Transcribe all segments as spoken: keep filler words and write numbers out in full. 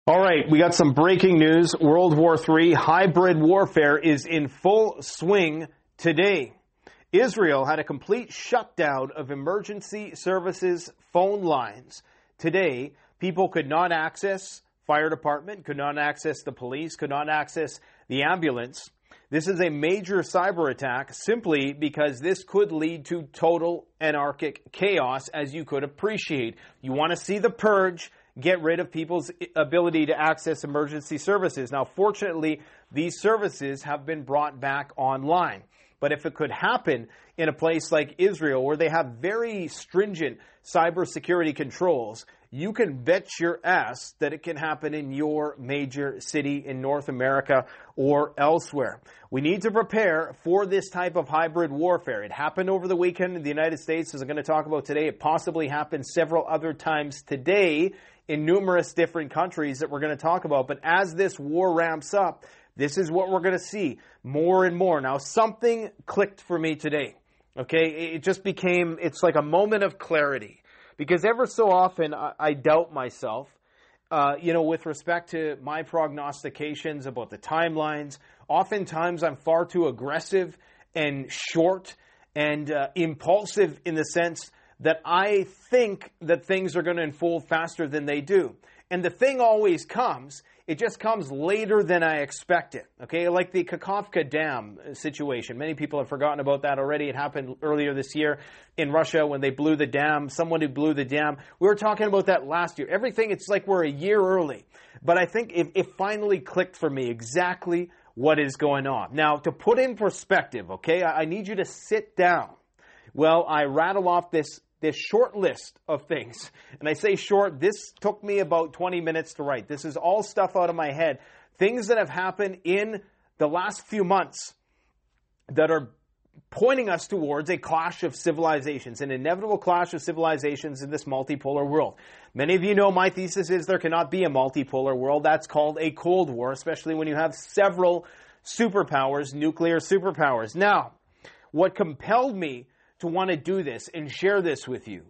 All right, we got some breaking news. World War Three hybrid warfare is in full swing today. Israel had a complete shutdown of emergency services phone lines. Today, people could not access fire department, could not access the police, could not access the ambulance. This is a major cyber attack simply because this could lead to total anarchic chaos, as you could appreciate. You want to see the purge, get rid of people's ability to access emergency services. Now, fortunately, these services have been brought back online. But if it could happen in a place like Israel, where they have very stringent cybersecurity controls, you can bet your ass that it can happen in your major city in North America or elsewhere. We need to prepare for this type of hybrid warfare. It happened over the weekend in the United States, as I'm going to talk about today. It possibly happened several other times today in numerous different countries that we're going to talk about. But as this war ramps up, this is what we're going to see more and more. Now, something clicked for me today. Okay, it just became, it's like a moment of clarity. Because ever so often, I, I doubt myself, uh, you know, with respect to my prognostications about the timelines. Oftentimes, I'm far too aggressive and short and uh, impulsive in the sense that I think that things are going to unfold faster than they do. And the thing always comes, it just comes later than I expect it. Okay, like the Kakhovka Dam situation. Many people have forgotten about that already. It happened earlier this year in Russia when they blew the dam. Someone who blew the dam. We were talking about that last year. Everything, it's like we're a year early. But I think it, it finally clicked for me exactly what is going on. Now, to put in perspective, okay, I, I need you to sit down. Well, I rattle off this this short list of things. And I say short, this took me about twenty minutes to write. This is all stuff out of my head. Things that have happened in the last few months that are pointing us towards a clash of civilizations, an inevitable clash of civilizations in this multipolar world. Many of you know my thesis is there cannot be a multipolar world. That's called a Cold War, especially when you have several superpowers, nuclear superpowers. Now, what compelled me to want to do this and share this with you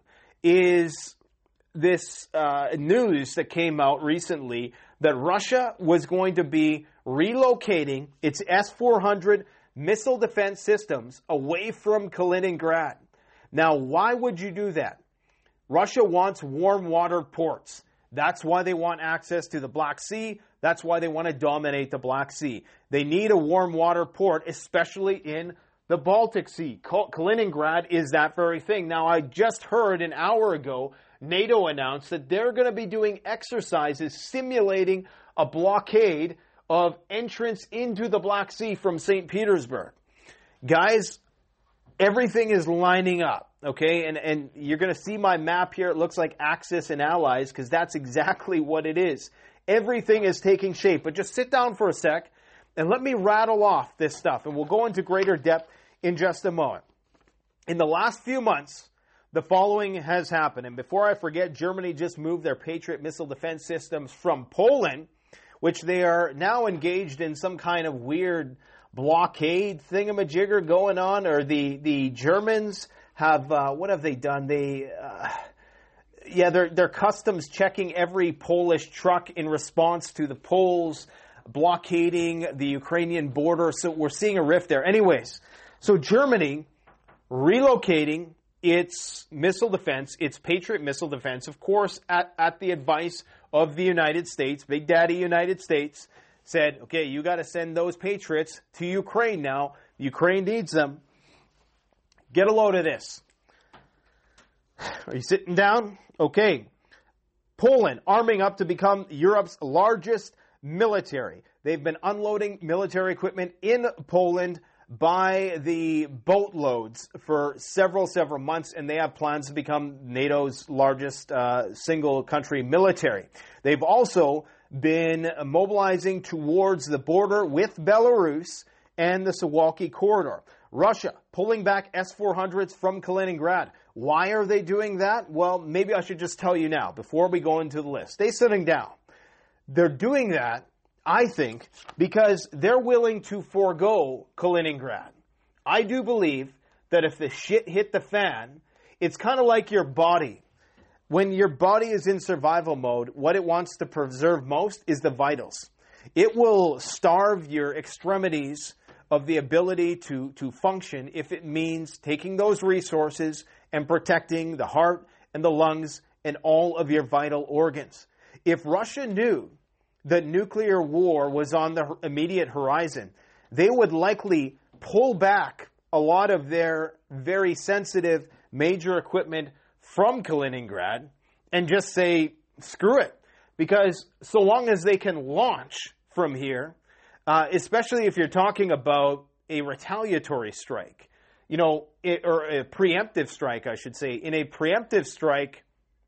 is this uh, news that came out recently that Russia was going to be relocating its S four hundred missile defense systems away from Kaliningrad. Now, why would you do that? Russia wants warm water ports. That's why they want access to the Black Sea. That's why they want to dominate the Black Sea. They need a warm water port, especially in the Baltic Sea. Kaliningrad is that very thing. Now, I just heard an hour ago, NATO announced that they're going to be doing exercises simulating a blockade of entrance into the Black Sea from Saint Petersburg. Guys, everything is lining up, okay? And, and you're going to see my map here. It looks like Axis and Allies, because that's exactly what it is. Everything is taking shape. But just sit down for a sec and let me rattle off this stuff, and we'll go into greater depth in just a moment. In the last few months, the following has happened. And before I forget, Germany just moved their Patriot missile defense systems from Poland, which they are now engaged in some kind of weird blockade thingamajigger going on. Or the, the Germans have, uh, what have they done? They, uh, yeah, they're, they're customs checking every Polish truck in response to the Poles blockading the Ukrainian border. So we're seeing a rift there. Anyways, so Germany relocating its missile defense, its Patriot missile defense, of course, at, at the advice of the United States. Big Daddy United States said, okay, you got to send those Patriots to Ukraine now. Ukraine needs them. Get a load of this. Are you sitting down? Okay. Poland arming up to become Europe's largest military. They've been unloading military equipment in Poland by the boatloads for several, several months, and they have plans to become NATO's largest uh, single country military. They've also been mobilizing towards the border with Belarus and the Suwalki corridor. Russia pulling back S four hundreds from Kaliningrad. Why are they doing that? Well, maybe I should just tell you now before we go into the list. Stay sitting down. They're doing that, I think, because they're willing to forego Kaliningrad. I do believe that if the shit hit the fan, it's kind of like your body. when your body is in survival mode, what it wants to preserve most is the vitals. It will starve your extremities of the ability to, to function if it means taking those resources and protecting the heart and the lungs and all of your vital organs. If Russia knew that nuclear war was on the immediate horizon, they would likely pull back a lot of their very sensitive major equipment from Kaliningrad and just say, screw it. Because so long as they can launch from here, uh, especially if you're talking about a retaliatory strike, you know, it, or a preemptive strike, I should say. In a preemptive strike,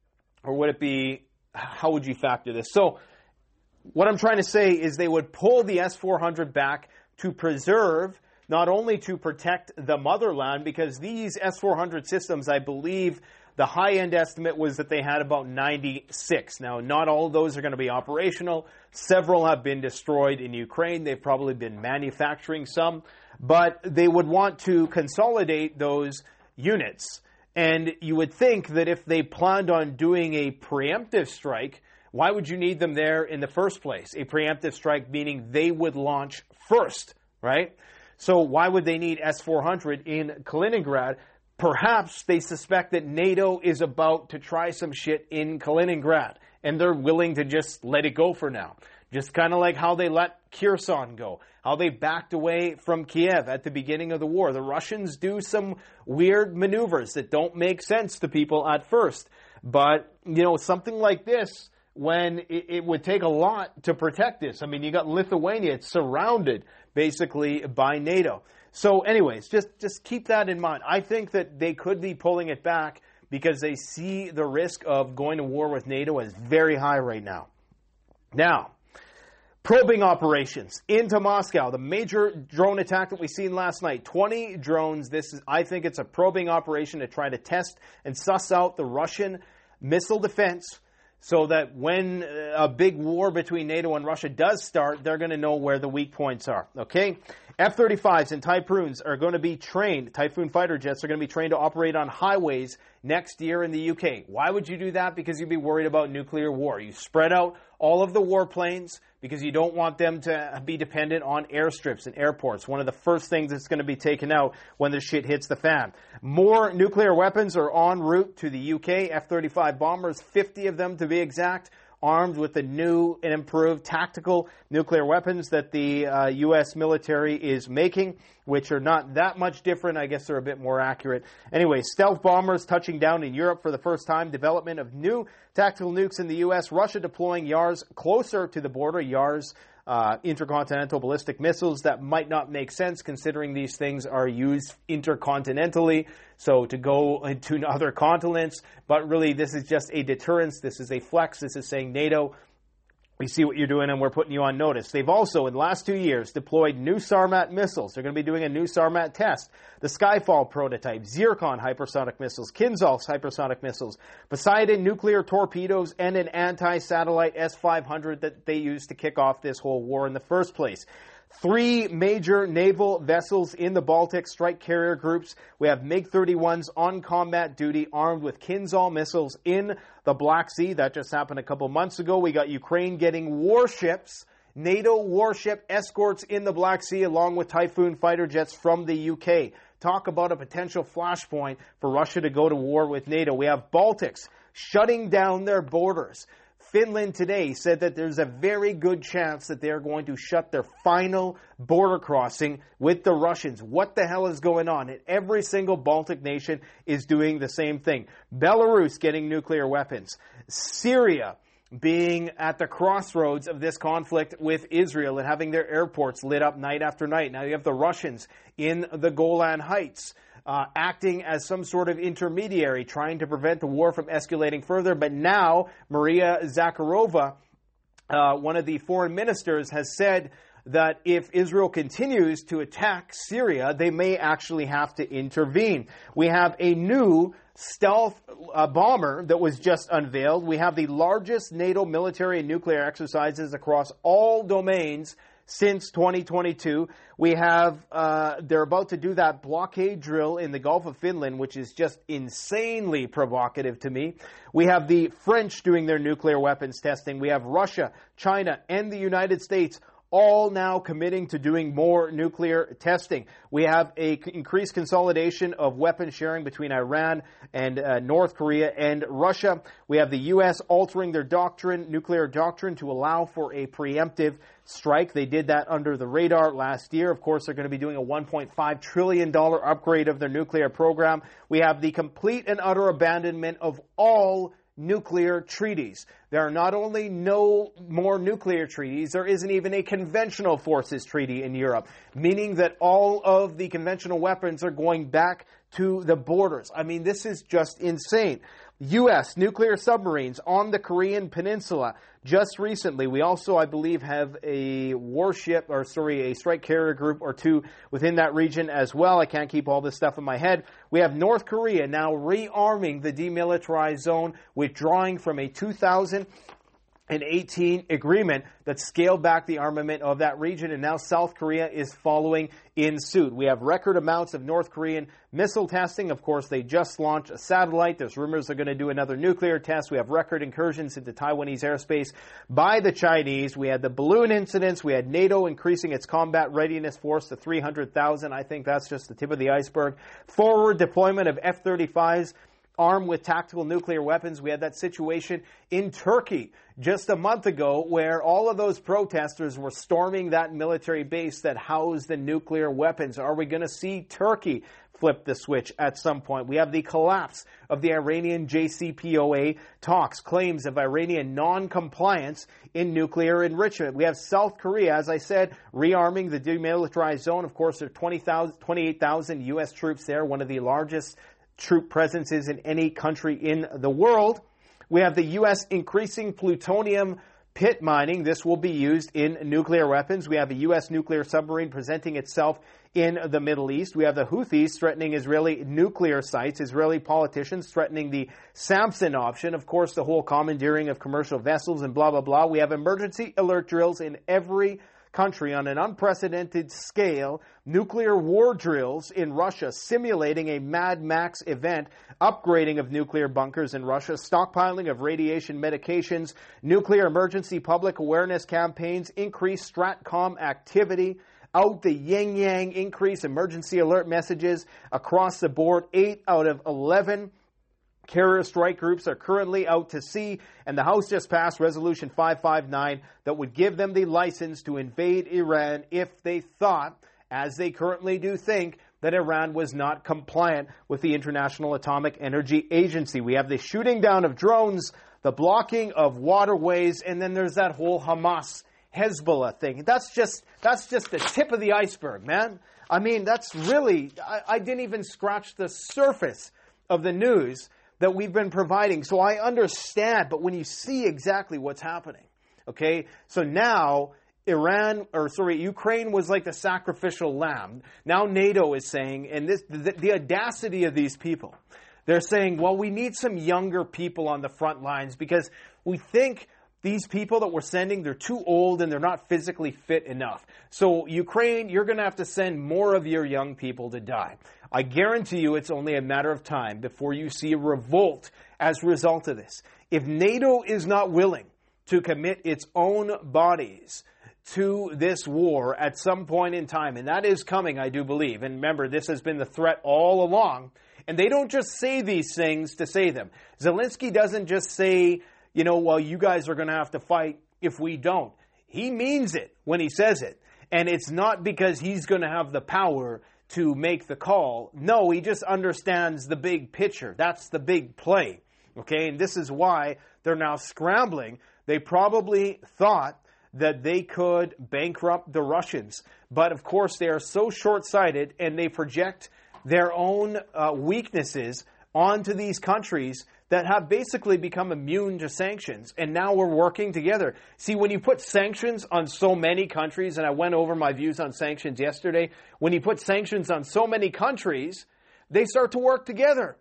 or would it be, how would you factor this? So what I'm trying to say is they would pull the S four hundred back to preserve, not only to protect the motherland, because these S four hundred systems, I believe, the high-end estimate was that they had about ninety-six. Now, not all of those are going to be operational. Several have been destroyed in Ukraine. They've probably been manufacturing some. But they would want to consolidate those units. And you would think that if they planned on doing a preemptive strike, why would you need them there in the first place? A preemptive strike meaning they would launch first, right? So why would they need S four hundred in Kaliningrad? Perhaps they suspect that NATO is about to try some shit in Kaliningrad, and they're willing to just let it go for now. Just kind of like how they let Kherson go, how they backed away from Kiev at the beginning of the war. The Russians do some weird maneuvers that don't make sense to people at first. But, you know, something like this, when it, it would take a lot to protect this. I mean, you got Lithuania, it's surrounded basically by NATO. So anyways, just, just keep that in mind. I think that they could be pulling it back because they see the risk of going to war with NATO as very high right now. Now, probing operations into Moscow. The major drone attack that we seen last night. twenty drones. This is, I think it's a probing operation to try to test and suss out the Russian missile defense so that when a big war between NATO and Russia does start, they're going to know where the weak points are. Okay? F thirty-fives and Typhoons are going to be trained, Typhoon fighter jets are going to be trained to operate on highways next year in the U K. Why would you do that? Because you'd be worried about nuclear war. You spread out all of the warplanes because you don't want them to be dependent on airstrips and airports. One of the first things that's going to be taken out when the shit hits the fan. More nuclear weapons are en route to the U K. F thirty-five bombers, fifty of them to be exact, armed with the new and improved tactical nuclear weapons that the uh, U S military is making, which are not that much different. I guess they're a bit more accurate. Anyway, stealth bombers touching down in Europe for the first time. Development of new tactical nukes in the U S. Russia deploying YARS closer to the border. YARS, uh, intercontinental ballistic missiles. That might not make sense considering these things are used intercontinentally. So to go to other continents, but really this is just a deterrence. This is a flex. This is saying NATO, we see what you're doing and we're putting you on notice. They've also, in the last two years, deployed new Sarmat missiles. They're going to be doing a new Sarmat test. The Skyfall prototype, Zircon hypersonic missiles, Kinzhal hypersonic missiles, Poseidon nuclear torpedoes, and an anti-satellite S five hundred that they used to kick off this whole war in the first place. Three major naval vessels in the Baltic strike carrier groups. We have MiG thirty-ones on combat duty armed with Kinzhal missiles in the Black Sea. That just happened a couple months ago. We got Ukraine getting warships, NATO warship escorts in the Black Sea along with Typhoon fighter jets from the U K. Talk about a potential flashpoint for Russia to go to war with NATO. We have Baltics shutting down their borders. Finland today said that there's a very good chance that they're going to shut their final border crossing with the Russians. What the hell is going on? And every single Baltic nation is doing the same thing. Belarus getting nuclear weapons. Syria being at the crossroads of this conflict with Israel and having their airports lit up night after night. Now you have the Russians in the Golan Heights. Uh, acting as some sort of intermediary, trying to prevent the war from escalating further. But now, Maria Zakharova, uh, one of the foreign ministers, has said that if Israel continues to attack Syria, they may actually have to intervene. We have a new stealth uh, bomber that was just unveiled. We have the largest NATO military and nuclear exercises across all domains since twenty twenty-two. We have, uh, they're about to do that blockade drill in the Gulf of Finland, which is just insanely provocative to me. We have the French doing their nuclear weapons testing. We have Russia, China, and the United States all now committing to doing more nuclear testing. We have a c- increased consolidation of weapon sharing between Iran and uh, North Korea and Russia. We have the U S altering their doctrine, nuclear doctrine, to allow for a preemptive strike. They did that under the radar last year. Of course, they're going to be doing a one point five trillion dollars upgrade of their nuclear program. We have the complete and utter abandonment of all nuclear treaties. There are not only no more nuclear treaties, there isn't even a conventional forces treaty in Europe, meaning that all of the conventional weapons are going back to the borders. I mean, this is just insane. U S nuclear submarines on the Korean Peninsula. Just recently, we also, I believe, have a warship, or sorry, a strike carrier group or two within that region as well. I can't keep all this stuff in my head. We have North Korea now rearming the demilitarized zone, withdrawing from a two thousand eighteen agreement that scaled back the armament of that region, and now South Korea is following in suit. We have record amounts of North Korean missile testing. Of course, they just launched a satellite. There's rumors they're going to do another nuclear test. We have record incursions into Taiwanese airspace by the Chinese. We had the balloon incidents. We had NATO increasing its combat readiness force to three hundred thousand. I think that's just the tip of the iceberg. Forward deployment of F thirty-fives armed with tactical nuclear weapons. We had that situation in Turkey just a month ago where all of those protesters were storming that military base that housed the nuclear weapons. Are we going to see Turkey flip the switch at some point? We have the collapse of the Iranian J C P O A talks, claims of Iranian non-compliance in nuclear enrichment. We have South Korea, as I said, rearming the demilitarized zone. Of course, there are twenty thousand, twenty-eight thousand U S troops there, one of the largest troop presences in any country in the world. We have the U S increasing plutonium pit mining. This will be used in nuclear weapons. We have a U S nuclear submarine presenting itself in the Middle East. We have the Houthis threatening Israeli nuclear sites, Israeli politicians threatening the Samson option, of course, the whole commandeering of commercial vessels and blah, blah, blah. We have emergency alert drills in every country on an unprecedented scale, nuclear war drills in Russia simulating a Mad Max event, upgrading of nuclear bunkers in Russia, stockpiling of radiation medications, nuclear emergency public awareness campaigns, increased STRATCOM activity, out the yin-yang increase emergency alert messages across the board. Eight out of eleven carrier strike groups are currently out to sea, and the House just passed Resolution five fifty-nine that would give them the license to invade Iran if they thought, as they currently do think, that Iran was not compliant with the International Atomic Energy Agency. We have the shooting down of drones, the blocking of waterways, and then there's that whole Hamas Hezbollah thing. That's just that's just the tip of the iceberg, man. I mean, that's really, I, I didn't even scratch the surface of the news that we've been providing. So I understand, but when you see exactly what's happening, okay? So now Iran, or sorry, Ukraine was like the sacrificial lamb. Now NATO is saying, and this, the, the audacity of these people, they're saying, well, we need some younger people on the front lines because we think these people that we're sending, they're too old and they're not physically fit enough. So Ukraine, you're going to have to send more of your young people to die. I guarantee you it's only a matter of time before you see a revolt as a result of this. If NATO is not willing to commit its own bodies to this war at some point in time, and that is coming, I do believe. And remember, this has been the threat all along. And they don't just say these things to say them. Zelensky doesn't just say, you know, well, you guys are going to have to fight if we don't. He means it when he says it. And it's not because he's going to have the power to make the call. No, he just understands the big picture. That's the big play. Okay, and this is why they're now scrambling. They probably thought that they could bankrupt the Russians. But of course, they are so short-sighted and they project their own uh, weaknesses onto these countries that have basically become immune to sanctions. And now we're working together. See, when you put sanctions on so many countries, and I went over my views on sanctions yesterday, when you put sanctions on so many countries, they start to work together.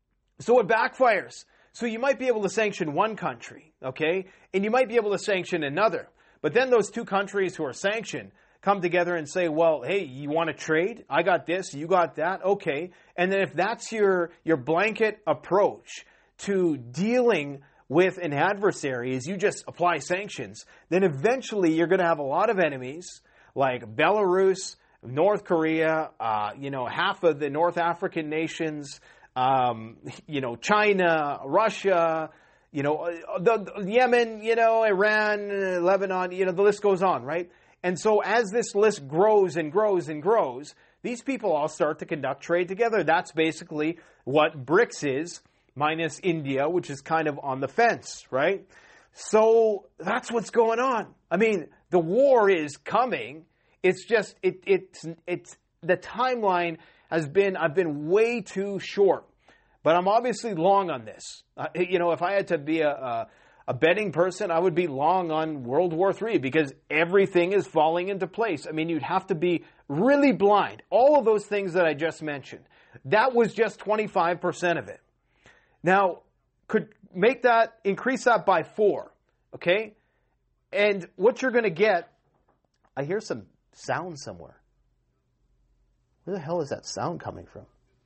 So it backfires. So you might be able to sanction one country, okay? And you might be able to sanction another. But then those two countries who are sanctioned come together and say, well, hey, you want to trade? I got this, you got that, okay. And then if that's your, your blanket approach to dealing with an adversary is you just apply sanctions, then eventually you're going to have a lot of enemies like Belarus, North Korea, uh, you know, half of the North African nations, um, you know, China, Russia, you know, the, the Yemen, you know, Iran, Lebanon, you know, the list goes on, right? And so as this list grows and grows and grows, these people all start to conduct trade together. That's basically what BRICS is, minus India, which is kind of on the fence, right? So that's what's going on. I mean, the war is coming. It's just, it, it's, it's, the timeline has been, I've been way too short. But I'm obviously long on this. Uh, you know, if I had to be a, a, a betting person, I would be long on World War Three because everything is falling into place. I mean, you'd have to be really blind. All of those things that I just mentioned, that was just twenty-five percent of it. Now, could make that, increase that by four, okay? And what you're going to get, I hear some sound somewhere. Where the hell is that sound coming from?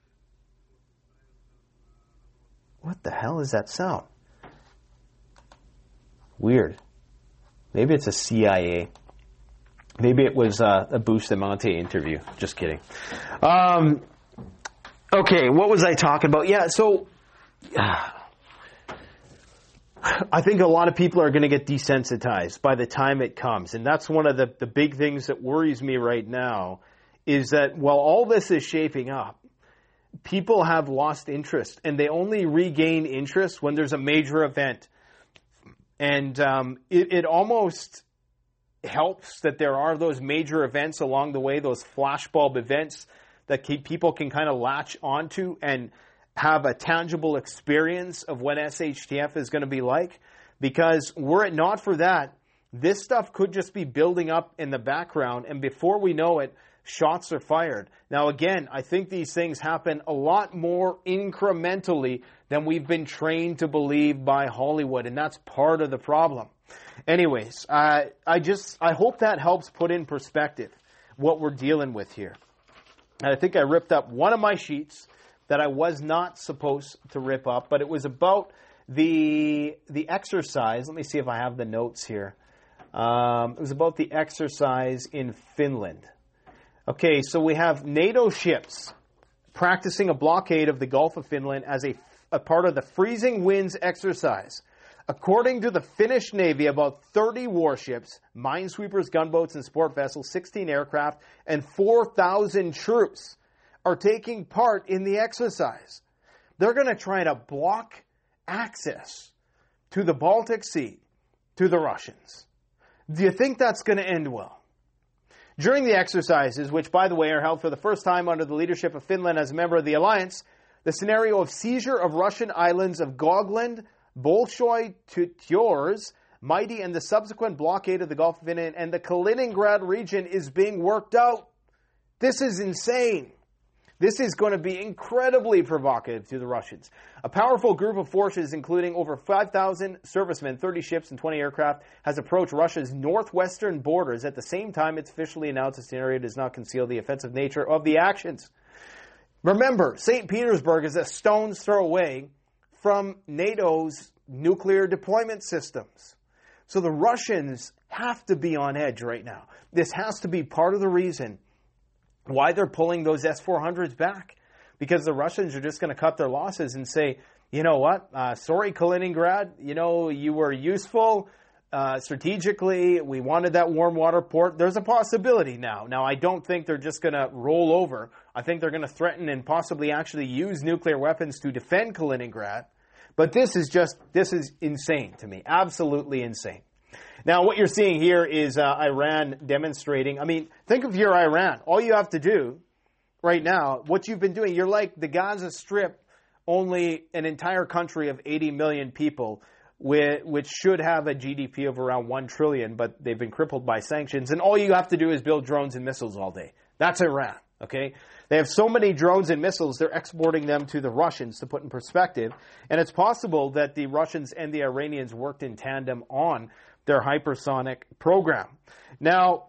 What the hell is that sound? Weird. Maybe it's a C I A. Maybe it was uh, a Bustamante interview. Just kidding. Um, okay, what was I talking about? Yeah, so uh, I think a lot of people are going to get desensitized by the time it comes. And that's one of the, the big things that worries me right now is that while all this is shaping up, people have lost interest, and they only regain interest when there's a major event. And um, it, it almost helps that there are those major events along the way, those flashbulb events that keep, people can kind of latch onto and have a tangible experience of what S H T F is going to be like. Because were it not for that, this stuff could just be building up in the background, and before we know it, shots are fired. Now, again, I think these things happen a lot more incrementally than we've been trained to believe by Hollywood, and that's part of the problem. Anyways, uh, I just, I hope that helps put in perspective what we're dealing with here. And I think I ripped up one of my sheets that I was not supposed to rip up, but it was about the, the exercise. Let me see if I have the notes here. Um, it was about the exercise in Finland. Okay, so we have NATO ships practicing a blockade of the Gulf of Finland as a, a part of the Freezing Winds exercise. According to the Finnish Navy, about thirty warships, minesweepers, gunboats, and sport vessels, sixteen aircraft, and four thousand troops are taking part in the exercise. They're going to try to block access to the Baltic Sea to the Russians. Do you think that's going to end well? During the exercises, which, by the way, are held for the first time under the leadership of Finland as a member of the alliance, the scenario of seizure of Russian islands of Gotland, Bolshoi, Tjors, Mighty, and the subsequent blockade of the Gulf of Finland and the Kaliningrad region is being worked out. This is insane. This is going to be incredibly provocative to the Russians. A powerful group of forces, including over five thousand servicemen, thirty ships, and twenty aircraft, has approached Russia's northwestern borders. At the same time, it's officially announced the scenario does not conceal the offensive nature of the actions. Remember, Saint Petersburg is a stone's throw away from NATO's nuclear deployment systems. So the Russians have to be on edge right now. This has to be part of the reason why they're pulling those S four hundreds back. Because the Russians are just going to cut their losses and say, you know what, uh, sorry, Kaliningrad, you know, you were useful uh, strategically. We wanted that warm water port. There's a possibility now. Now, I don't think they're just going to roll over. I think they're going to threaten and possibly actually use nuclear weapons to defend Kaliningrad. But this is just, this is insane to me. Absolutely insane. Now, what you're seeing here is uh, Iran demonstrating. I mean, think of your Iran. All you have to do right now, what you've been doing, you're like the Gaza Strip, only an entire country of eighty million people, which should have a G D P of around one trillion, but they've been crippled by sanctions. And all you have to do is build drones and missiles all day. That's Iran, okay? They have so many drones and missiles, they're exporting them to the Russians, to put in perspective. And it's possible that the Russians and the Iranians worked in tandem on their hypersonic program. Now,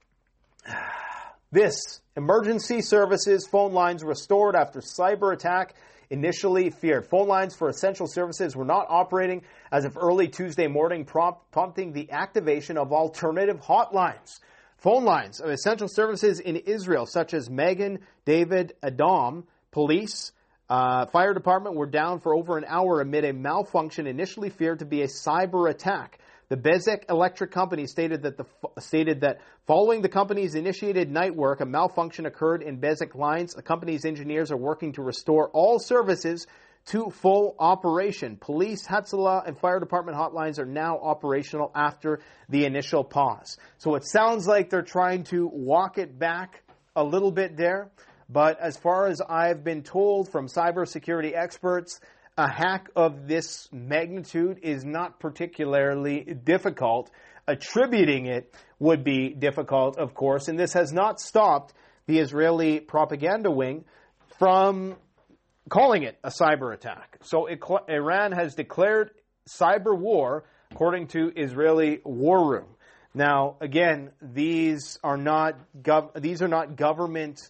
this emergency services phone lines restored after cyber attack initially feared. Phone lines for essential services were not operating as of early Tuesday morning, prompt, prompting the activation of alternative hotlines. Phone lines of essential services in Israel, such as Magen David Adom, police, uh, fire department, were down for over an hour amid a malfunction initially feared to be a cyber attack. The Bezek Electric Company stated that the stated that following the company's initiated night work, a malfunction occurred in Bezek lines. The company's engineers are working to restore all services to full operation. Police, Hatzalah, and fire department hotlines are now operational after the initial pause. So it sounds like they're trying to walk it back a little bit there. But as far as I've been told from cybersecurity experts, a hack of this magnitude is not particularly difficult. Attributing it would be difficult, of course, and this has not stopped the Israeli propaganda wing from calling it a cyber attack. So Iran has declared cyber war, according to Israeli War Room. Now, again, these are not gov- these are not government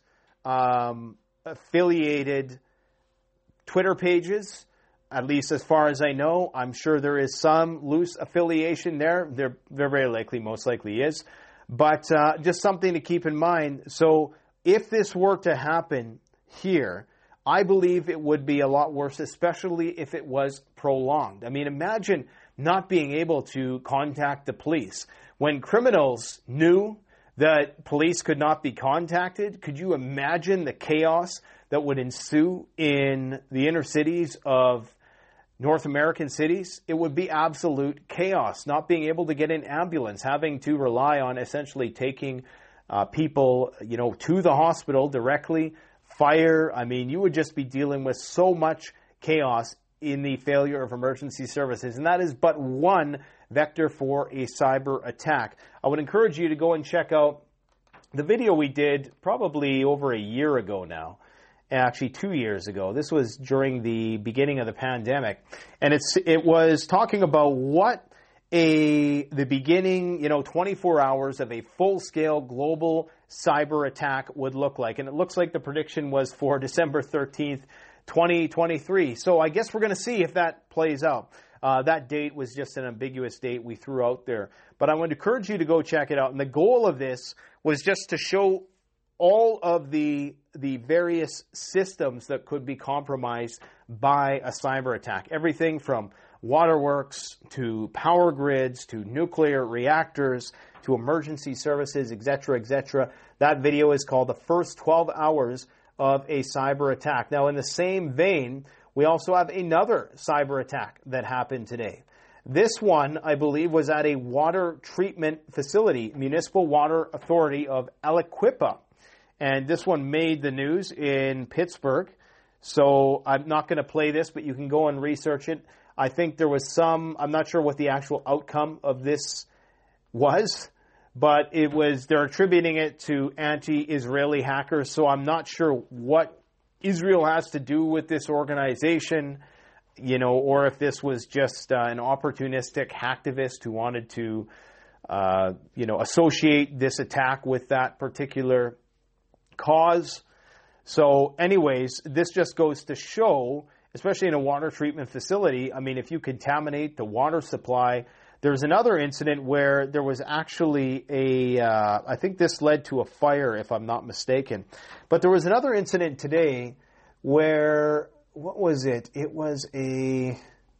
um, affiliated Twitter pages. At least as far as I know. I'm sure there is some loose affiliation there. There, there very likely, most likely is. But uh, just something to keep in mind. So if this were to happen here, I believe it would be a lot worse, especially if it was prolonged. I mean, imagine not being able to contact the police. When criminals knew that police could not be contacted, could you imagine the chaos that would ensue in the inner cities of North American cities? It would be absolute chaos, not being able to get an ambulance, having to rely on essentially taking uh, people, you know, to the hospital directly, fire. I mean, you would just be dealing with so much chaos in the failure of emergency services. And that is but one vector for a cyber attack. I would encourage you to go and check out the video we did probably over a year ago now. Actually, two years ago. This was during the beginning of the pandemic. And it's it was talking about what a the beginning, you know, twenty-four hours of a full-scale global cyber attack would look like. And it looks like the prediction was for December thirteenth, twenty twenty-three. So I guess we're going to see if that plays out. Uh, that date was just an ambiguous date we threw out there. But I would encourage you to go check it out. And the goal of this was just to show all of the the various systems that could be compromised by a cyber attack. Everything from waterworks to power grids to nuclear reactors to emergency services, et cetera, et cetera. That video is called The First twelve Hours of a Cyber Attack. Now, in the same vein, we also have another cyber attack that happened today. This one, I believe, was at a water treatment facility, Municipal Water Authority of Aliquippa. And this one made the news in Pittsburgh. So I'm not going to play this, but you can go and research it. I think there was some, I'm not sure what the actual outcome of this was, but it was, they're attributing it to anti-Israeli hackers. So I'm not sure what Israel has to do with this organization, you know, or if this was just uh, an opportunistic hacktivist who wanted to, uh, you know, associate this attack with that particular cause. So anyways, this just goes to show, especially in a water treatment facility, I mean, if you contaminate the water supply. There's another incident where there was actually a, uh, I think this led to a fire, if I'm not mistaken. But there was another incident today where, what was it? It was a,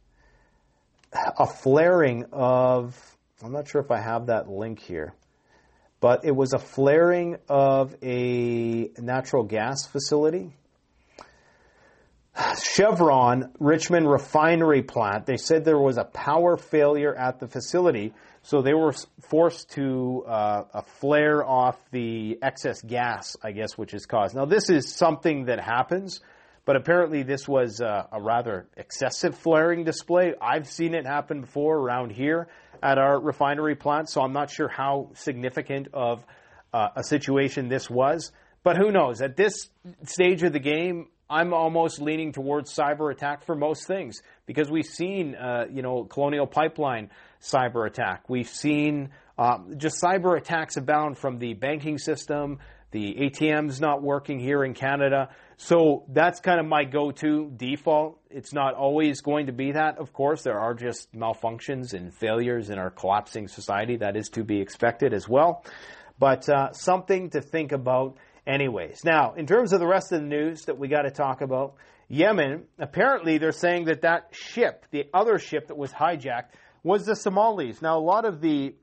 a flaring of, I'm not sure if I have that link here. But it was a flaring of a natural gas facility. Chevron Richmond refinery plant, they said there was a power failure at the facility, so they were forced to uh, a flare off the excess gas, I guess, which is caused. Now, this is something that happens, but apparently this was uh, a rather excessive flaring display. I've seen it happen before around here at our refinery plant, so I'm not sure how significant of uh, a situation this was. But who knows? At this stage of the game, I'm almost leaning towards cyber attack for most things because we've seen, uh, you know, Colonial Pipeline cyber attack. We've seen uh, just cyber attacks abound from the banking system. The A T M's not working here in Canada. So that's kind of my go-to default. It's not always going to be that, of course. There are just malfunctions and failures in our collapsing society. That is to be expected as well. But uh, something to think about anyways. Now, in terms of the rest of the news that we got to talk about, Yemen, apparently they're saying that that ship, the other ship that was hijacked, was the Somalis. Now, a lot of the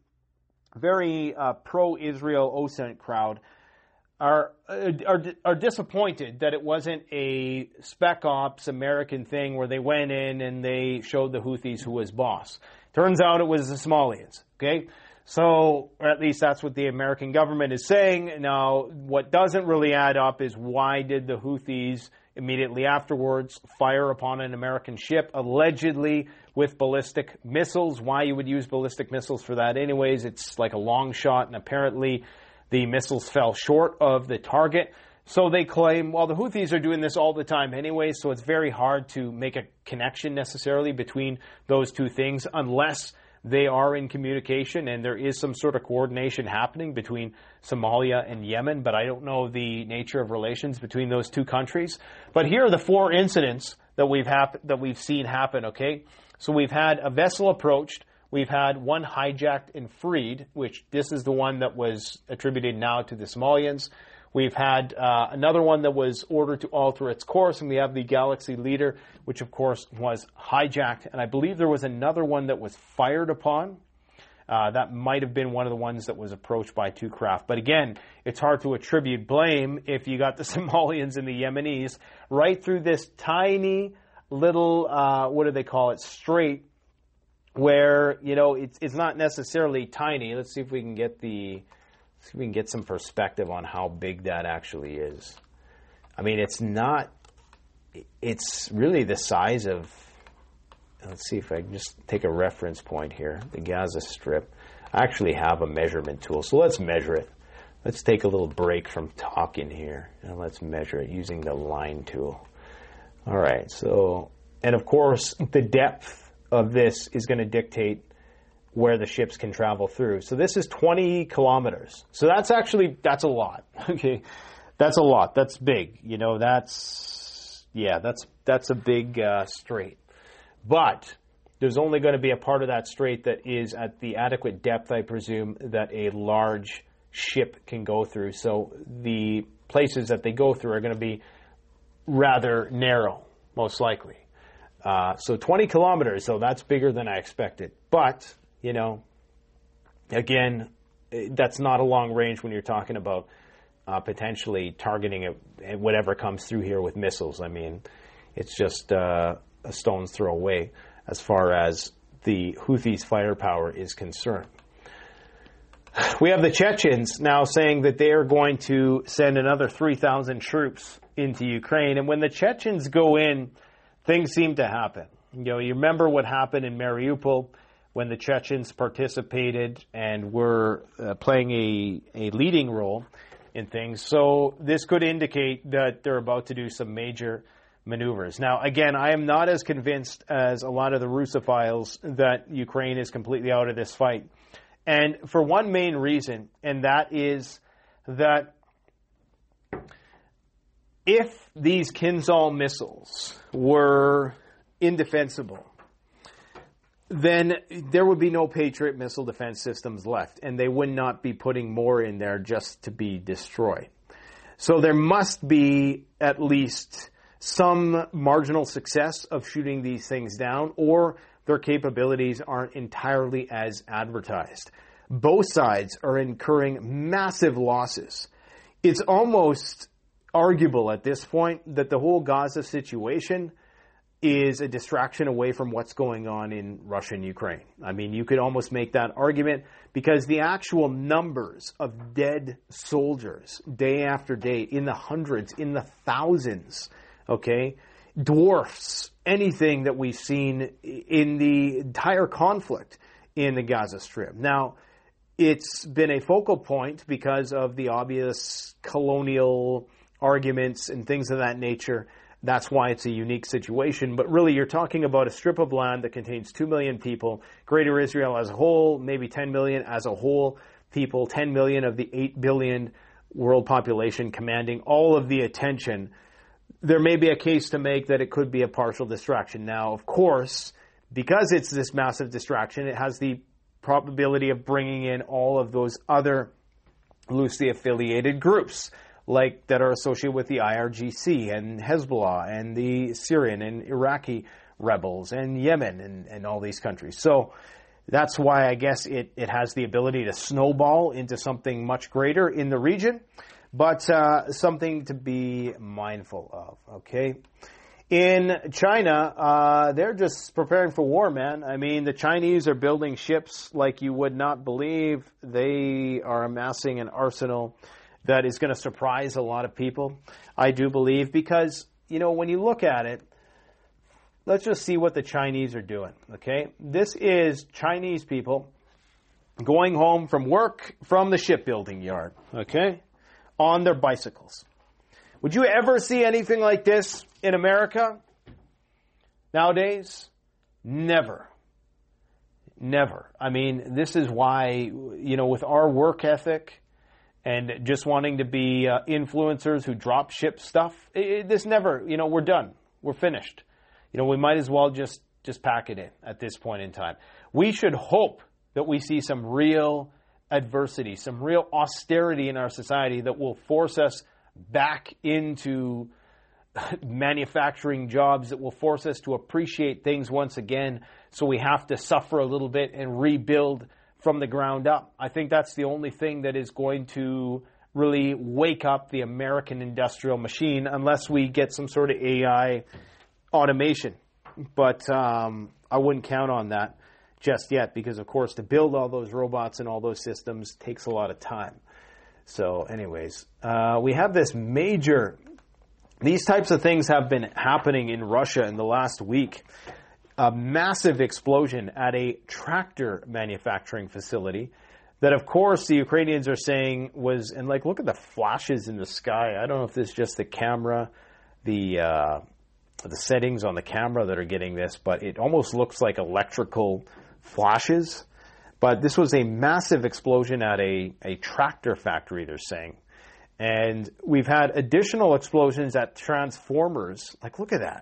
very uh, pro-Israel O S I N T crowd are, are are disappointed that it wasn't a spec ops American thing where they went in and they showed the Houthis who was boss. Turns out it was the Somalians, okay? So, or at least that's what the American government is saying. Now, what doesn't really add up is why did the Houthis immediately afterwards fire upon an American ship, allegedly with ballistic missiles? Why you would use ballistic missiles for that anyways? It's like a long shot, and apparently the missiles fell short of the target. So they claim, well, the Houthis are doing this all the time anyway, so it's very hard to make a connection necessarily between those two things unless they are in communication and there is some sort of coordination happening between Somalia and Yemen, but I don't know the nature of relations between those two countries. But here are the four incidents that we've hap- that we've seen happen, okay? So we've had a vessel approached. We've had one hijacked and freed, which this is the one that was attributed now to the Somalians. We've had uh, another one that was ordered to alter its course, and we have the Galaxy Leader, which of course was hijacked. And I believe there was another one that was fired upon. Uh, that might have been one of the ones that was approached by two craft. But again, it's hard to attribute blame if you got the Somalians and the Yemenis right through this tiny little, uh, what do they call it, strait, where, you know, it's it's not necessarily tiny. Let's see if we can get the, see if we can get some perspective on how big that actually is. I mean, it's not, it's really the size of, let's see if I can just take a reference point here, the Gaza Strip. I actually have a measurement tool, so let's measure it. Let's take a little break from talking here, and let's measure it using the line tool. All right, so, and of course, the depth of this is going to dictate where the ships can travel through. So this is twenty kilometers. So that's actually, that's a lot. Okay. That's a lot. That's big. You know, that's, yeah, that's, that's a big uh, strait. But there's only going to be a part of that strait that is at the adequate depth, I presume, that a large ship can go through. So the places that they go through are going to be rather narrow, most likely. Uh, so twenty kilometers, so that's bigger than I expected. But, you know, again, that's not a long range when you're talking about uh, potentially targeting it, whatever comes through here with missiles. I mean, it's just uh, a stone's throw away as far as the Houthis' firepower is concerned. We have the Chechens now saying that they are going to send another three thousand troops into Ukraine. And when the Chechens go in, things seem to happen. You know, you remember what happened in Mariupol when the Chechens participated and were uh, playing a, a leading role in things. So this could indicate that they're about to do some major maneuvers. Now, again, I am not as convinced as a lot of the Russophiles that Ukraine is completely out of this fight. And for one main reason, and that is that if these Kinzhal missiles were indefensible, then there would be no Patriot missile defense systems left, and they would not be putting more in there just to be destroyed. So there must be at least some marginal success of shooting these things down, or their capabilities aren't entirely as advertised. Both sides are incurring massive losses. It's almost arguable at this point that the whole Gaza situation is a distraction away from what's going on in Russia and Ukraine. I mean, you could almost make that argument because the actual numbers of dead soldiers day after day, in the hundreds, in the thousands, okay, dwarfs anything that we've seen in the entire conflict in the Gaza Strip. Now, it's been a focal point because of the obvious colonial arguments and things of that nature That's why it's a unique situation. But really, you're talking about a strip of land that contains two million people, Greater Israel as a whole, maybe ten million as a whole people, ten million of the eight billion world population commanding all of the attention. There may be a case to make that it could be a partial distraction. Now, of course, because it's this massive distraction, it has the probability of bringing in all of those other loosely affiliated groups, like that are associated with the I R G C and Hezbollah and the Syrian and Iraqi rebels and Yemen and, and all these countries. So that's why I guess it, it has the ability to snowball into something much greater in the region, but uh, something to be mindful of, okay? In China, uh, they're just preparing for war, man. I mean, the Chinese are building ships like you would not believe. They are amassing an arsenal that is going to surprise a lot of people, I do believe, because, you know, when you look at it, let's just see what the Chinese are doing, okay? This is Chinese people going home from work from the shipbuilding yard, okay, on their bicycles. Would you ever see anything like this in America nowadays? Never. Never. I mean, this is why, you know, with our work ethic and just wanting to be uh, influencers who drop ship stuff, it, it, this never, you know, we're done. We're finished. You know, we might as well just, just pack it in at this point in time. We should hope that we see some real adversity, some real austerity in our society that will force us back into manufacturing jobs, that will force us to appreciate things once again, so we have to suffer a little bit and rebuild from the ground up. I think that's the only thing that is going to really wake up the American industrial machine, unless we get some sort of A I automation. But um, I wouldn't count on that just yet, because, of course, to build all those robots and all those systems takes a lot of time. So anyways, uh, we have this major, these types of things have been happening in Russia in the last week. A massive explosion at a tractor manufacturing facility that, of course, the Ukrainians are saying was, and like, look at the flashes in the sky. I don't know if this is just the camera, the uh, the settings on the camera that are getting this, but it almost looks like electrical flashes. But this was a massive explosion at a, a tractor factory, they're saying. And we've had additional explosions at transformers. Like, look at that.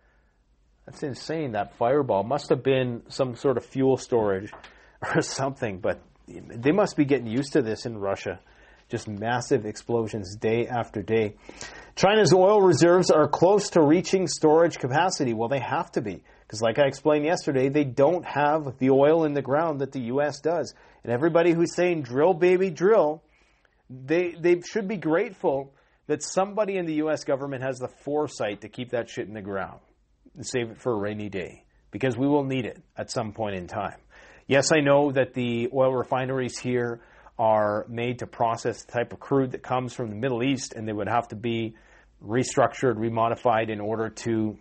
That's insane. That fireball must have been some sort of fuel storage or something. But they must be getting used to this in Russia. Just massive explosions day after day. China's oil reserves are close to reaching storage capacity. Well, they have to be. Because like I explained yesterday, they don't have the oil in the ground that the U S does. And everybody who's saying drill, baby, drill, they they should be grateful that somebody in the U S government has the foresight to keep that shit in the ground and save it for a rainy day. Because we will need it at some point in time. Yes, I know that the oil refineries here are made to process the type of crude that comes from the Middle East, and they would have to be restructured, remodified in order to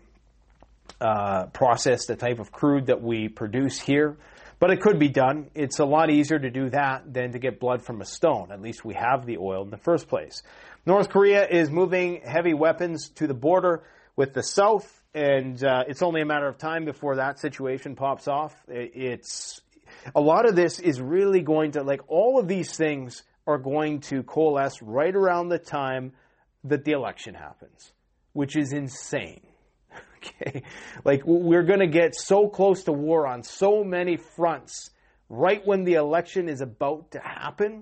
uh, process the type of crude that we produce here. But it could be done. It's a lot easier to do that than to get blood from a stone. At least we have the oil in the first place. North Korea is moving heavy weapons to the border with the South, and uh, it's only a matter of time before that situation pops off. It's a lot of this is really going to, like, all of these things are going to coalesce right around the time that the election happens, which is insane. Okay, like, we're going to get so close to war on so many fronts right when the election is about to happen.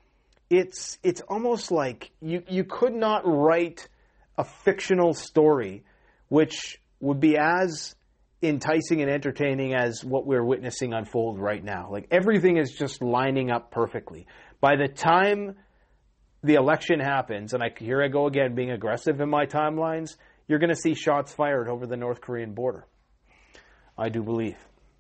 It's it's almost like you, you could not write a fictional story which would be as enticing and entertaining as what we're witnessing unfold right now. Like, everything is just lining up perfectly. By the time the election happens, and I, here I go again being aggressive in my timelines, you're going to see shots fired over the North Korean border. I do believe.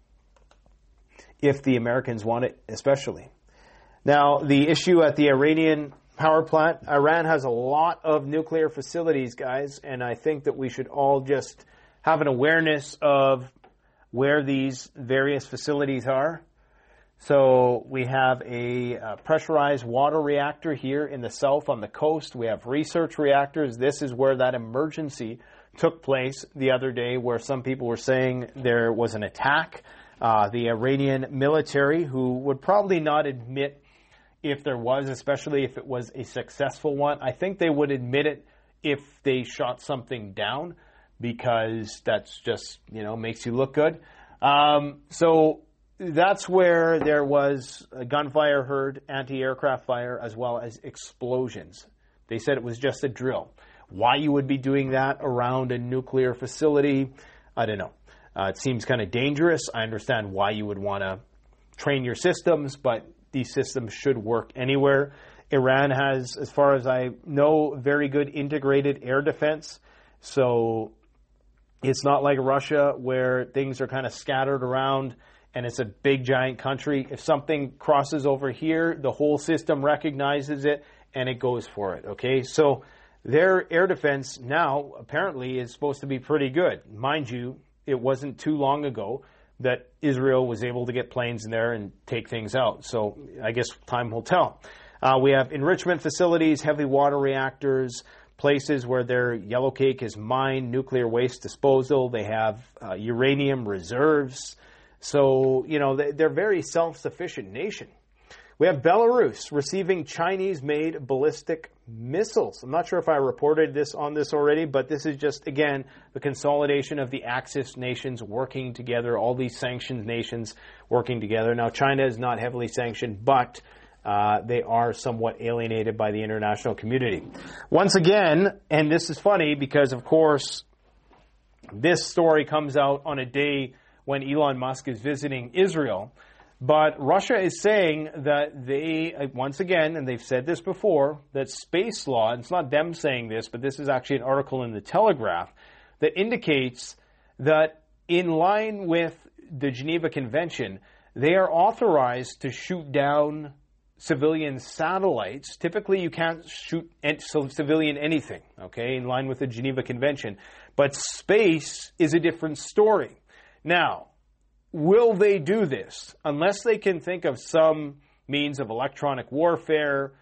If the Americans want it, especially. Now, the issue at the Iranian power plant, Iran has a lot of nuclear facilities, guys, and I think that we should all just have an awareness of where these various facilities are. So we have a uh, pressurized water reactor here in the south on the coast. We have research reactors. This is where that emergency took place the other day, where some people were saying there was an attack. Uh, the Iranian military, who would probably not admit if there was, especially if it was a successful one. I think they would admit it if they shot something down, because that's just, you know, makes you look good. Um, so that's where there was a gunfire heard, anti-aircraft fire, as well as explosions. They said it was just a drill. Why you would be doing that around a nuclear facility, I don't know. Uh, it seems kind of dangerous. I understand why you would want to train your systems, but these systems should work anywhere. Iran has, as far as I know, very good integrated air defense. So it's not like Russia, where things are kind of scattered around and it's a big, giant country. If something crosses over here, the whole system recognizes it and it goes for it, okay? So their air defense now apparently is supposed to be pretty good. Mind you, it wasn't too long ago that Israel was able to get planes in there and take things out. So I guess time will tell. Uh, we have enrichment facilities, heavy water reactors, places where their yellow cake is mined, nuclear waste disposal. They have uh, uranium reserves. So, you know, they, they're a very self-sufficient nation. We have Belarus receiving Chinese-made ballistic missiles. I'm not sure if I reported this on this already, but this is just, again, the consolidation of the Axis nations working together, all these sanctioned nations working together. Now, China is not heavily sanctioned, but uh, they are somewhat alienated by the international community. Once again, and this is funny because, of course, this story comes out on a day when Elon Musk is visiting Israel. But Russia is saying that they, once again, and they've said this before, that space law, and it's not them saying this, but this is actually an article in the Telegraph, that indicates that in line with the Geneva Convention, they are authorized to shoot down civilian satellites. Typically, you can't shoot civilian anything, okay, in line with the Geneva Convention. But space is a different story. Now, will they do this? Unless they can think of some means of electronic warfare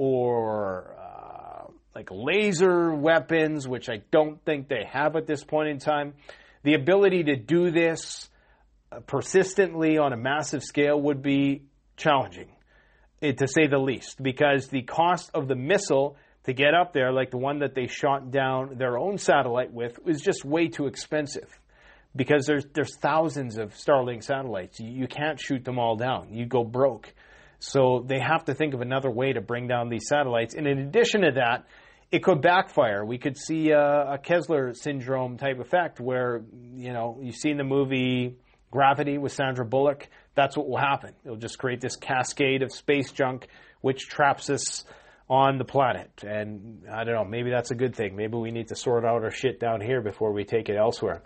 or uh, like laser weapons, which I don't think they have at this point in time, the ability to do this uh, persistently on a massive scale would be challenging, eh, to say the least, because the cost of the missile to get up there, like the one that they shot down their own satellite with, is just way too expensive. Because there's there's thousands of Starlink satellites. You, you can't shoot them all down. You go broke. So they have to think of another way to bring down these satellites. And in addition to that, it could backfire. We could see a, a Kessler syndrome type effect where, you know, you've seen the movie Gravity with Sandra Bullock. That's what will happen. It'll just create this cascade of space junk which traps us on the planet. And I don't know, maybe that's a good thing. Maybe we need to sort out our shit down here before we take it elsewhere.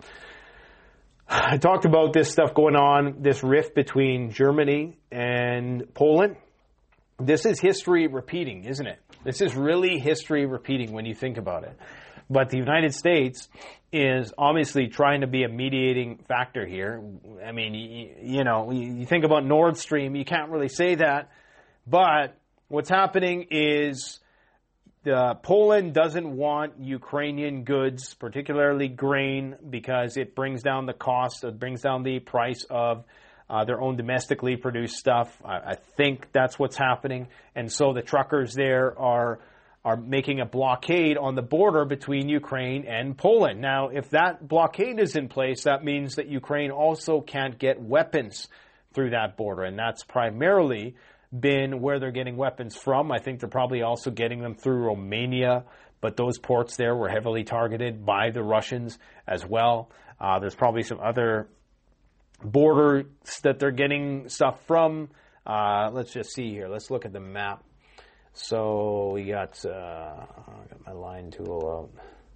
I talked about this stuff going on, this rift between Germany and Poland. This is history repeating, isn't it? This is really history repeating when you think about it. But the United States is obviously trying to be a mediating factor here. I mean, you, you know, you think about Nord Stream, you can't really say that. But what's happening is Uh, Poland doesn't want Ukrainian goods, particularly grain, because it brings down the cost, it brings down the price of uh, their own domestically produced stuff. I, I think that's what's happening. And so the truckers there are are making a blockade on the border between Ukraine and Poland. Now, if that blockade is in place, that means that Ukraine also can't get weapons through that border. And that's primarily been where they're getting weapons from. I think they're probably also getting them through Romania, but those ports there were heavily targeted by the Russians as well. Uh, there's probably some other borders that they're getting stuff from. Uh, let's just see here. Let's look at the map. So we got, uh, I got my line tool out.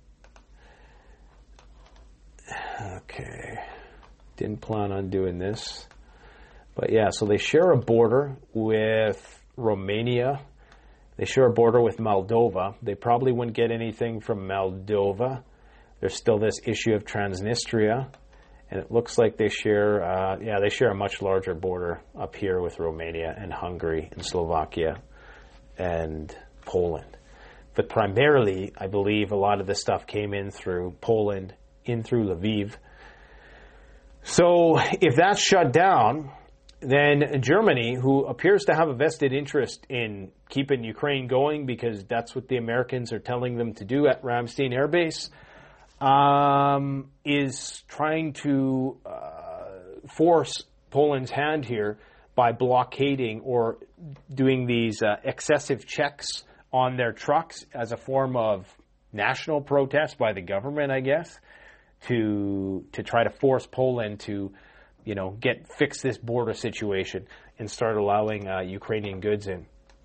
Okay. Didn't plan on doing this. But yeah, so they share a border with Romania. They share a border with Moldova. They probably wouldn't get anything from Moldova. There's still this issue of Transnistria. And it looks like they share, uh, yeah, they share a much larger border up here with Romania and Hungary and Slovakia and Poland. But primarily, I believe a lot of this stuff came in through Poland, in through Lviv. So if that's shut down, then Germany, who appears to have a vested interest in keeping Ukraine going because that's what the Americans are telling them to do at Ramstein Air Base, um, is trying to uh, force Poland's hand here by blockading or doing these uh, excessive checks on their trucks as a form of national protest by the government, I guess, to to try to force Poland to, you know, get fix this border situation and start allowing uh, Ukrainian goods in.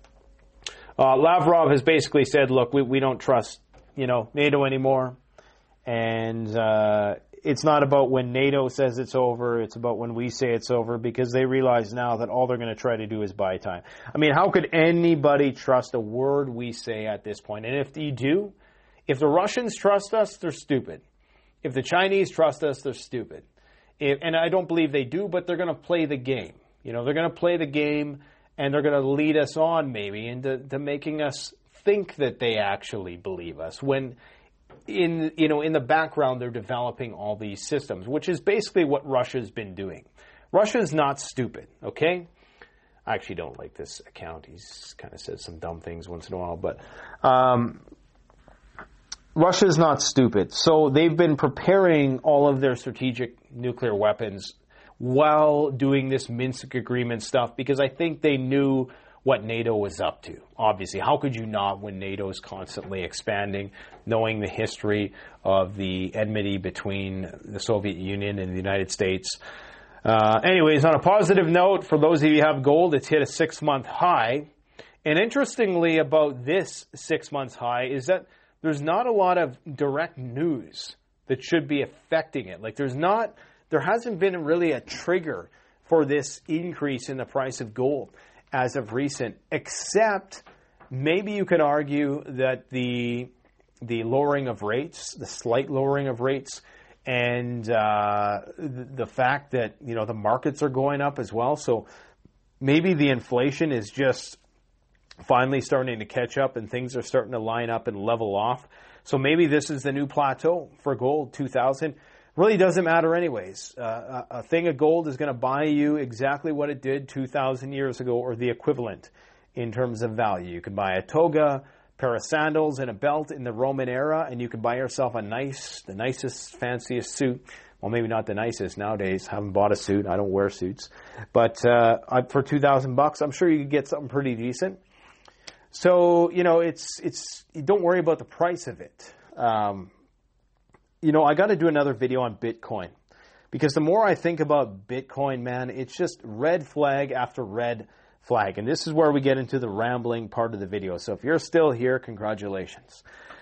Uh, Lavrov has basically said, look, we, we don't trust, you know, NATO anymore. And uh, it's not about when NATO says it's over. It's about when we say it's over, because they realize now that all they're going to try to do is buy time. I mean, how could anybody trust a word we say at this point? And if you do, if the Russians trust us, they're stupid. If the Chinese trust us, they're stupid. If, and I don't believe they do, but they're going to play the game. You know, they're going to play the game, and they're going to lead us on maybe into to making us think that they actually believe us, when in you know in the background they're developing all these systems, which is basically what Russia's been doing. Russia's not stupid, okay? I actually don't like this account. He's kind of says some dumb things once in a while, but um, Russia's not stupid. So they've been preparing all of their strategic nuclear weapons while doing this Minsk agreement stuff, because I think they knew what NATO was up to. Obviously, how could you not when NATO is constantly expanding, knowing the history of the enmity between the Soviet Union and the United States? Uh, anyways, on a positive note, for those of you who have gold, it's hit a six-month high. And interestingly about this six-month high is that there's not a lot of direct news that should be affecting it. Like there's not, there hasn't been really a trigger for this increase in the price of gold as of recent, except maybe you could argue that the the lowering of rates, the slight lowering of rates, and uh, the, the fact that, you know, the markets are going up as well. So maybe the inflation is just finally starting to catch up and things are starting to line up and level off. So maybe this is the new plateau for gold, two thousand. Really doesn't matter anyways. Uh, a, a thing of gold is going to buy you exactly what it did two thousand years ago, or the equivalent in terms of value. You can buy a toga, pair of sandals, and a belt in the Roman era, and you can buy yourself a nice, the nicest, fanciest suit. Well, maybe not the nicest nowadays. I haven't bought a suit. I don't wear suits. But uh, for two thousand bucks, I'm sure you could get something pretty decent. So, you know, it's, it's, don't worry about the price of it. Um, you know, I got to do another video on Bitcoin, because the more I think about Bitcoin, man, it's just red flag after red flag. And this is where we get into the rambling part of the video. So if you're still here, congratulations.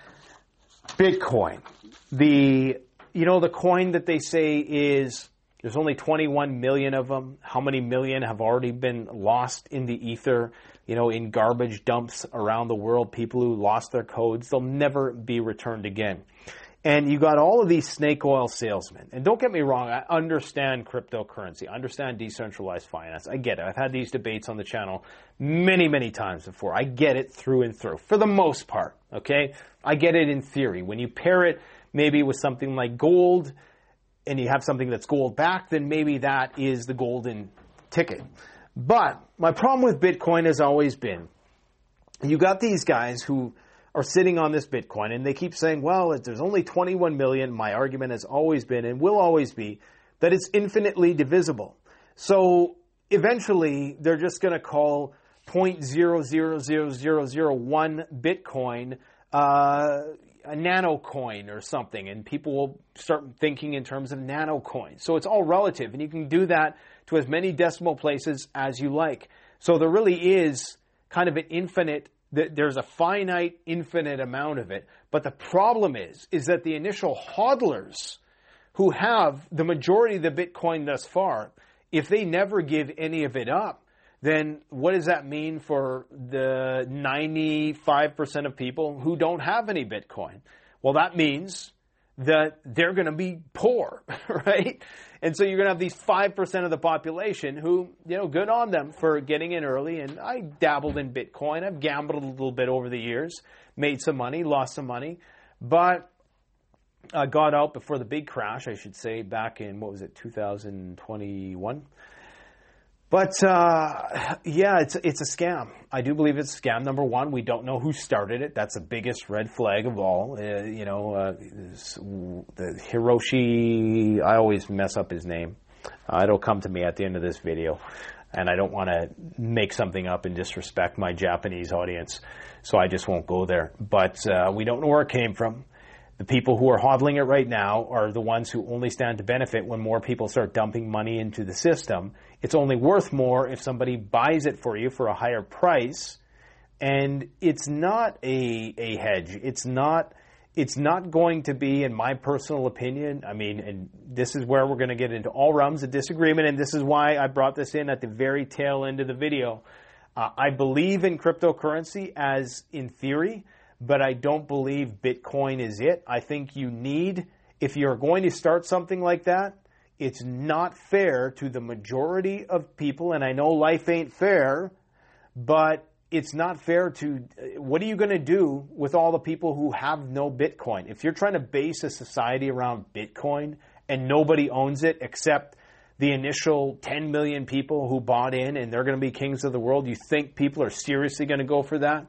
Bitcoin, the, you know, the coin that they say is, there's only twenty-one million of them. How many million have already been lost in the ether, you know, in garbage dumps around the world? People who lost their codes, they'll never be returned again. And you got all of these snake oil salesmen. And don't get me wrong, I understand cryptocurrency. I understand decentralized finance. I get it. I've had these debates on the channel many, many times before. I get it through and through, for the most part, okay? I get it in theory. When you pair it maybe with something like gold, and you have something that's gold backed, then maybe that is the golden ticket. But my problem with Bitcoin has always been, you got these guys who are sitting on this Bitcoin, and they keep saying, well, there's only twenty-one million. My argument has always been, and will always be, that it's infinitely divisible. So eventually, they're just going to call zero point zero zero zero zero zero one Bitcoin uh, a nano coin or something, and people will start thinking in terms of nano coins. So it's all relative, and you can do that to as many decimal places as you like. So there really is kind of an infinite, there's a finite, infinite amount of it. But the problem is, is that the initial hodlers who have the majority of the Bitcoin thus far, if they never give any of it up, then what does that mean for the ninety-five percent of people who don't have any Bitcoin? Well, that means that they're going to be poor, right? And so you're going to have these five percent of the population who, you know, good on them for getting in early. And I dabbled in Bitcoin. I've gambled a little bit over the years, made some money, lost some money, but I got out before the big crash, I should say, back in, what was it, two thousand twenty-one? But, uh, yeah, it's it's a scam. I do believe it's a scam. Number one, we don't know who started it. That's the biggest red flag of all. Uh, you know, uh, the Hiroshi, I always mess up his name. Uh, it'll come to me at the end of this video. And I don't want to make something up and disrespect my Japanese audience, so I just won't go there. But uh, we don't know where it came from. The people who are hodling it right now are the ones who only stand to benefit when more people start dumping money into the system. It's only worth more if somebody buys it for you for a higher price. And it's not a, a hedge. It's not, it's not going to be, in my personal opinion, I mean, and this is where we're going to get into all realms of disagreement, and this is why I brought this in at the very tail end of the video. Uh, I believe in cryptocurrency as in theory, but I don't believe Bitcoin is it. I think you need, if you're going to start something like that, it's not fair to the majority of people, and I know life ain't fair, but it's not fair to, what are you going to do with all the people who have no Bitcoin? If you're trying to base a society around Bitcoin and nobody owns it except the initial ten million people who bought in and they're going to be kings of the world, you think people are seriously going to go for that?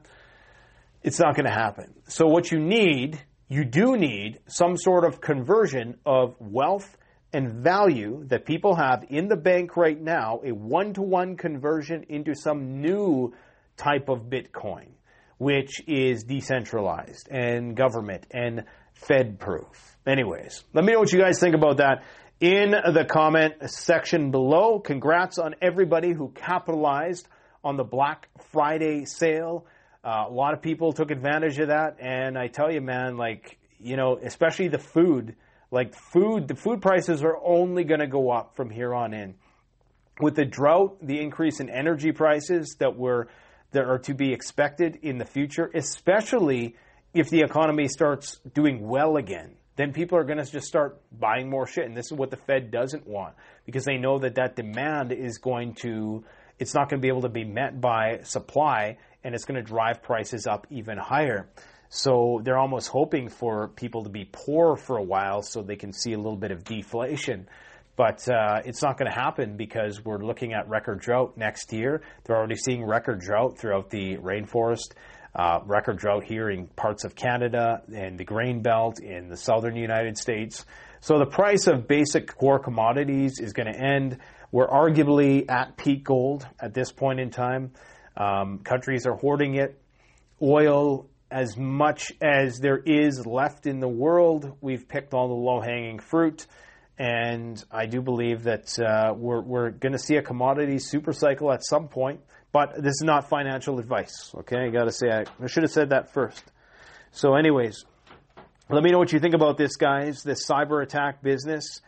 It's not going to happen. So what you need, you do need some sort of conversion of wealth and value that people have in the bank right now, a one-to-one conversion into some new type of Bitcoin, which is decentralized and government and Fed-proof. Anyways, let me know what you guys think about that in the comment section below. Congrats on everybody who capitalized on the Black Friday sale. Uh, a lot of people took advantage of that, and I tell you, man, like, you know, especially the food, like food, the food prices are only going to go up from here on in. With the drought, the increase in energy prices that were that are to be expected in the future, especially if the economy starts doing well again, then people are going to just start buying more shit. And this is what the Fed doesn't want, because they know that that demand is going to, it's not going to be able to be met by supply, and it's going to drive prices up even higher. So they're almost hoping for people to be poor for a while so they can see a little bit of deflation. But uh, it's not going to happen because we're looking at record drought next year. They're already seeing record drought throughout the rainforest, uh, record drought here in parts of Canada and the grain belt in the southern United States. So the price of basic core commodities is going to end. We're arguably at peak gold at this point in time. Um, countries are hoarding it. Oil, as much as there is left in the world, we've picked all the low-hanging fruit. And I do believe that uh, we're, we're going to see a commodity super cycle at some point. But this is not financial advice, okay? I got to say, I, I should have said that first. So anyways, let me know what you think about this, guys. This cyber attack business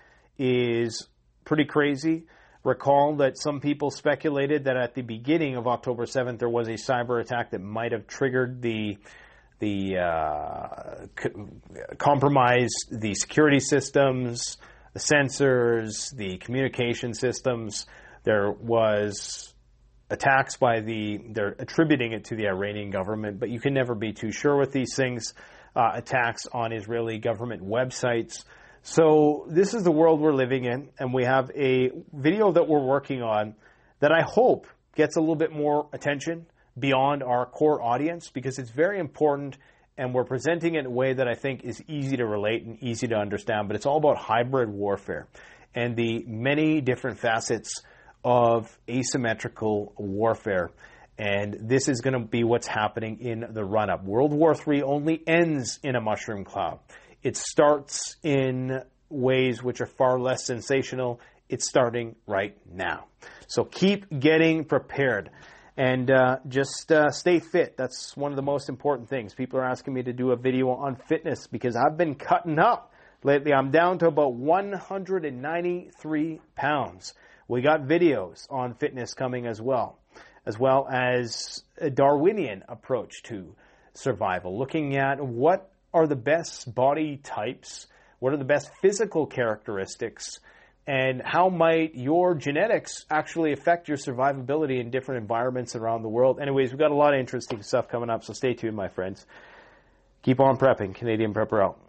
is pretty crazy. Recall that some people speculated that at the beginning of October seventh, there was a cyber attack that might have triggered the the uh, co- compromised the security systems, the sensors, the communication systems. There was attacks by the, they're attributing it to the Iranian government, but you can never be too sure with these things. Uh, attacks on Israeli government websites. So this is the world we're living in, and we have a video that we're working on that I hope gets a little bit more attention beyond our core audience, because it's very important, and we're presenting it in a way that I think is easy to relate and easy to understand. But it's all about hybrid warfare and the many different facets of asymmetrical warfare. And this is going to be what's happening in the run-up. World War Three only ends in a mushroom cloud. It starts in ways which are far less sensational. It's starting right now. So keep getting prepared. And uh, just uh, stay fit. That's one of the most important things. People are asking me to do a video on fitness because I've been cutting up lately. I'm down to about one hundred ninety-three pounds. We got videos on fitness coming as well, as well as a Darwinian approach to survival, looking at what are the best body types, What are the best physical characteristics? And how might your genetics actually affect your survivability in different environments around the world? Anyways, we've got a lot of interesting stuff coming up, so stay tuned, my friends. Keep on prepping. Canadian Prepper out.